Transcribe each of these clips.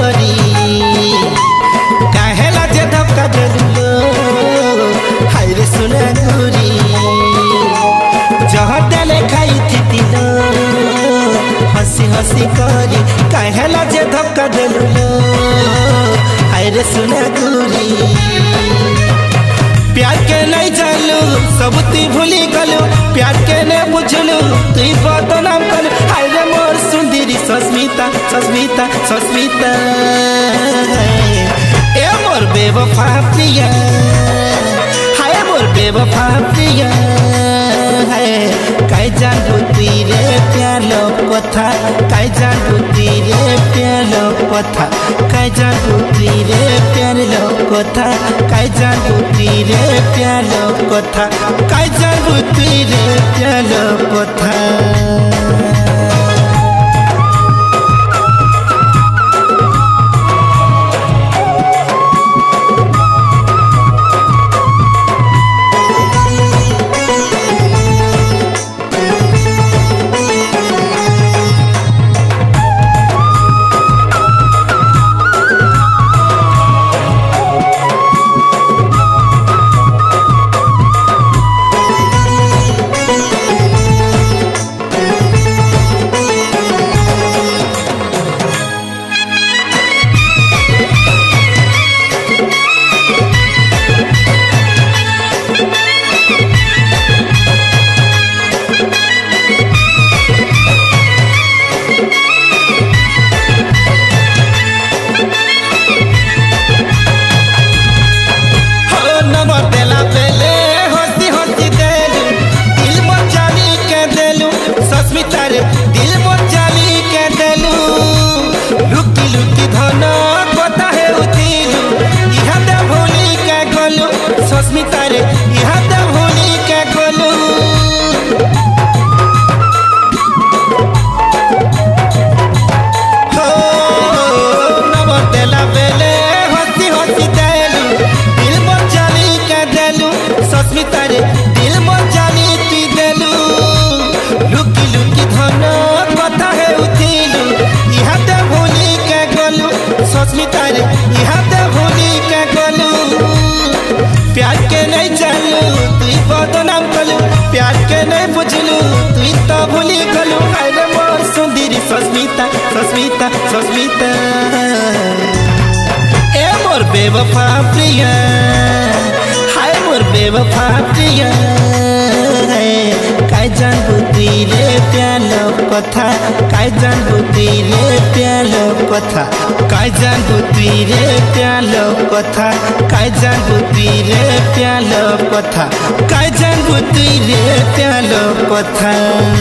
करी काहेला जे धक्का देलू हाय रे सुना गोरी जहर देले खाई थी हंसी हंसी करी काहेला जे धक्का देलू हाय रे सुना गोरी प्यार के नहीं जानलू सब तू भूली गलू प्यार के नहीं बुझलू तू बदनाम कर हाय रे मोर सुंदरी सस्मिता सस्मिता सस्मिता ए मोर बेवफा प्रिया हाय मोर बेवफा प्रिया हाय काई जानबू तू रे प्यार कथा काई जानबू तू रे प्यार कथा काई जानबू तू रे प्यार कथा काई जानबू तू रे प्यार कथा काई जानबू तू रे प्यार कथा दिल मोचाली के देलू लुकी लुकी धन कथा है उठिलू इहा दे भूली के गलू सस्मिता रे इहा दे भूली के गलू हो नव देला बेले हंसी हंसी देलू दिल मोचाली के देलू सस्मिता रे दिल मोचाली तू देलू लुकी लुकी धन कथा है उठिलू इहा दे भूली के गलू सस्मिता रे इहा दे भूली के गलू प्यार के नहीं जानलू तू बदनाम कलू प्यार के नहीं बुझलू तू तो भूली गलू हाय रे मोर सुंदरी सस्मिता सस्मिता सस्मिता ए मोर बेवफा प्रिया हाय मोर बेवफा प्रिया काई जानबू तू रे प्यार कथा काई जानबू तू रे प्यार कथा काई जानबू तू रे प्यार कथा काई जानबू तू रे प्यार कथा काई जानबू तू रे प्यार कथा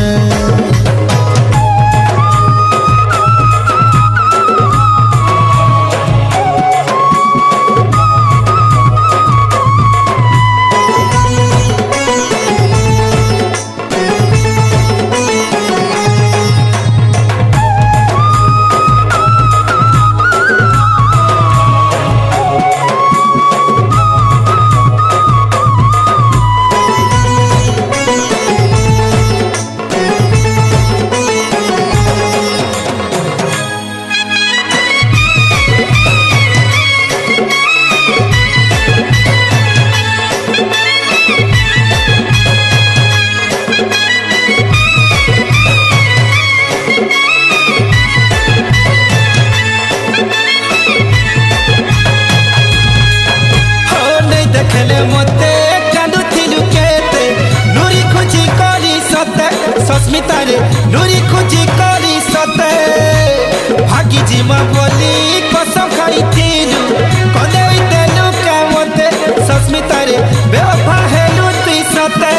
मते कांदुथिलु केते लुरी खुजी करी सते सस्मिता रे लुरी खुजी करी सते भागी जीमा बोली कसम खाइथिलु कदे देलु का मते सस्मिता रे बेवफा हेलु तू सते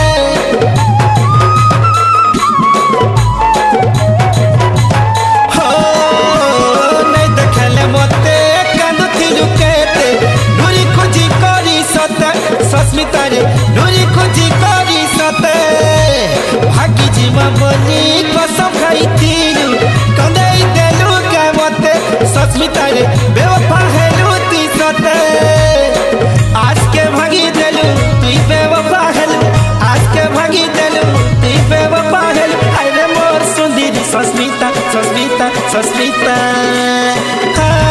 हो नहीं देखले मते कांदुथिलु केते लुरी खुजी सस्मिता रे लुरी खुजी करी सते भागी जीवा बोली कसम खाइथिलु कदे देलु का मते सस्मिता रे बेवफा हेलु तू सते आज के भागी देलु तू बेवफा हेलु आज के भागी देलु तू बेवफा हेलु हाय रे मोर सुंदरी सस्मिता सस्मिता सस्मिता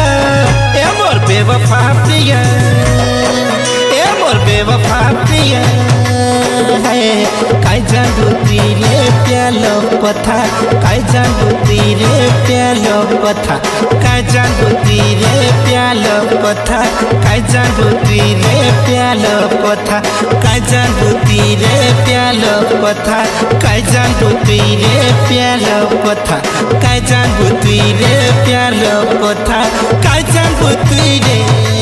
काय जानू तीरे प्यालो पथा काय जानू तीरे प्यालो पथा काय जानू तीरे प्यालो पथा काय जानू तीरे प्यालो पथा काय जानू तीरे प्यालो पथा काय जानू तीरे प्यालो पथा काय जानू तीरे प्यालो पथा काय जानू तीरे